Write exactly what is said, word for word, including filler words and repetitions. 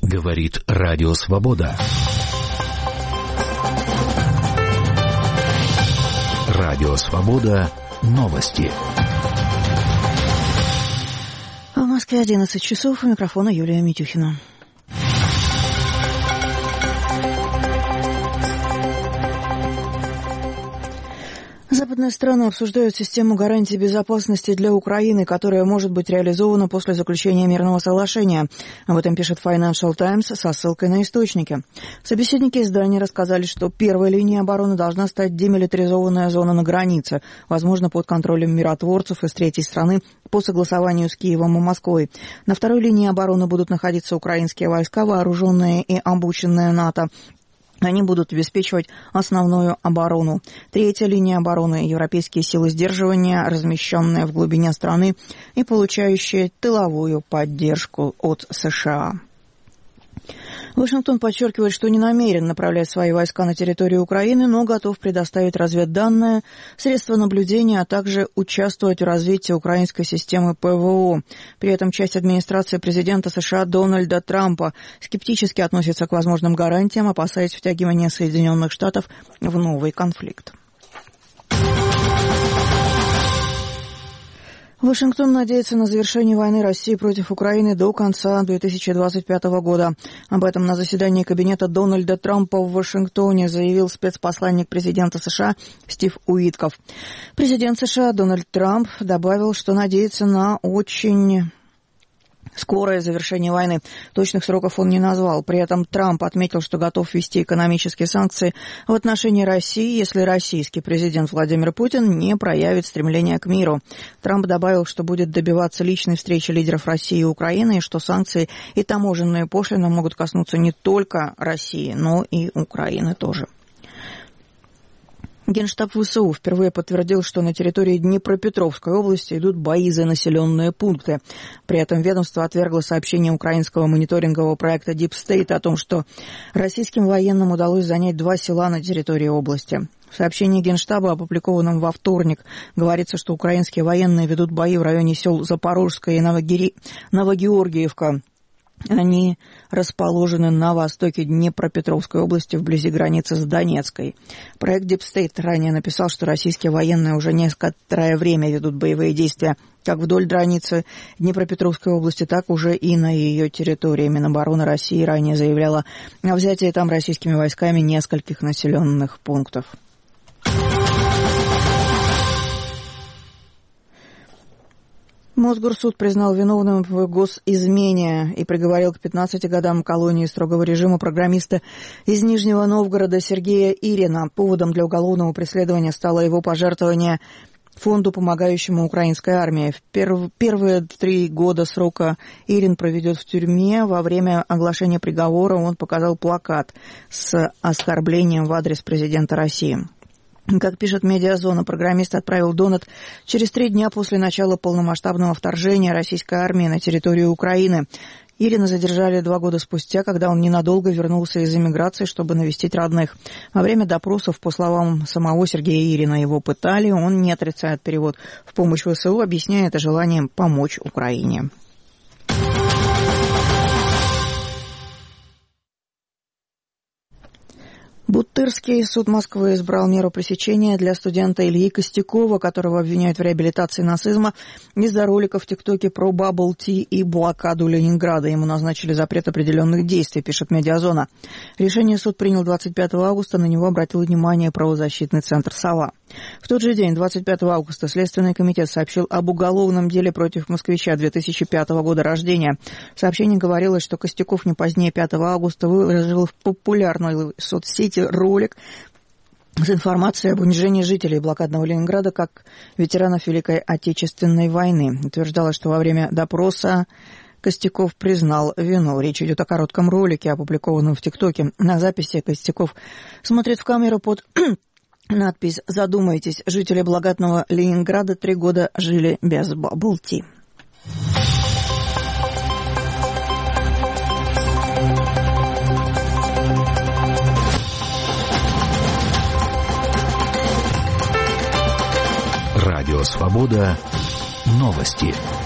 Говорит Радио Свобода. Радио Свобода. Новости. В Москве одиннадцать часов. У микрофона Юлия Митюхина. Западные страны обсуждают систему гарантий безопасности для Украины, которая может быть реализована после заключения мирного соглашения. Об этом пишет Financial Times со ссылкой на источники. Собеседники издания рассказали, что первой линией обороны должна стать демилитаризованная зона на границе, возможно, под контролем миротворцев из третьей страны по согласованию с Киевом и Москвой. На второй линии обороны будут находиться украинские войска, вооруженные и обученные НАТО. Они будут обеспечивать основную оборону. Третья линия обороны – европейские силы сдерживания, размещенные в глубине страны и получающие тыловую поддержку от США. Вашингтон подчеркивает, что не намерен направлять свои войска на территорию Украины, но готов предоставить разведданные, средства наблюдения, а также участвовать в развитии украинской системы ПВО. При этом часть администрации президента США Дональда Трампа скептически относится к возможным гарантиям, опасаясь втягивания Соединенных Штатов в новый конфликт. Вашингтон надеется на завершение войны России против Украины до конца две тысячи двадцать пятого года. Об этом на заседании кабинета Дональда Трампа в Вашингтоне заявил спецпосланник президента США Стив Уитков. Президент США Дональд Трамп добавил, что надеется на очень скорое завершение войны. Точных сроков он не назвал. При этом Трамп отметил, что готов ввести экономические санкции в отношении России, если российский президент Владимир Путин не проявит стремление к миру. Трамп добавил, что будет добиваться личной встречи лидеров России и Украины, и что санкции и таможенные пошлины могут коснуться не только России, но и Украины тоже. Генштаб ВСУ впервые подтвердил, что на территории Днепропетровской области идут бои за населенные пункты. При этом ведомство отвергло сообщение украинского мониторингового проекта Deep State о том, что российским военным удалось занять два села на территории области. В сообщении Генштаба, опубликованном во вторник, говорится, что украинские военные ведут бои в районе сел Запорожская и Новогири... Новогеоргиевка. Они расположены на востоке Днепропетровской области, вблизи границы с Донецкой. Проект Deep State ранее написал, что российские военные уже некоторое время ведут боевые действия как вдоль границы Днепропетровской области, так уже и на ее территории. Минобороны России ранее заявляла о взятии там российскими войсками нескольких населенных пунктов. Мосгорсуд признал виновным в госизмене и приговорил к пятнадцати годам колонии строгого режима программиста из Нижнего Новгорода Сергея Ирина. Поводом для уголовного преследования стало его пожертвование фонду, помогающему украинской армии. В перв... первые три года срока Ирин проведет в тюрьме. Во время оглашения приговора он показал плакат с оскорблением в адрес президента России. Как пишет «Медиазона», программист отправил донат через три дня после начала полномасштабного вторжения российской армии на территорию Украины. Ирина задержали два года спустя, когда он ненадолго вернулся из эмиграции, чтобы навестить родных. Во время допросов, по словам самого Сергея Ирина, его пытали, он не отрицает перевод в помощь ВСУ, объясняя это желанием помочь Украине. Бутырский суд Москвы избрал меру пресечения для студента Ильи Костякова, которого обвиняют в реабилитации нацизма из-за роликов в ТикТоке про Bubble Tea и блокаду Ленинграда. Ему назначили запрет определенных действий, пишет «Медиазона». Решение суд принял двадцать пятого августа, на него обратил внимание правозащитный центр «Сова». В тот же день, двадцать пятого августа, Следственный комитет сообщил об уголовном деле против москвича две тысячи пятого года рождения. В сообщении говорилось, что Костяков не позднее пятого августа выложил в популярной соцсети ролик с информацией об унижении жителей блокадного Ленинграда как ветеранов Великой Отечественной войны. Утверждалось, что во время допроса Костяков признал вину. Речь идет о коротком ролике, опубликованном в ТикТоке. На записи Костяков смотрит в камеру под надпись «Задумайтесь, жители блокадного Ленинграда три года жили без Bubble Tea». Радио Свобода. Новости.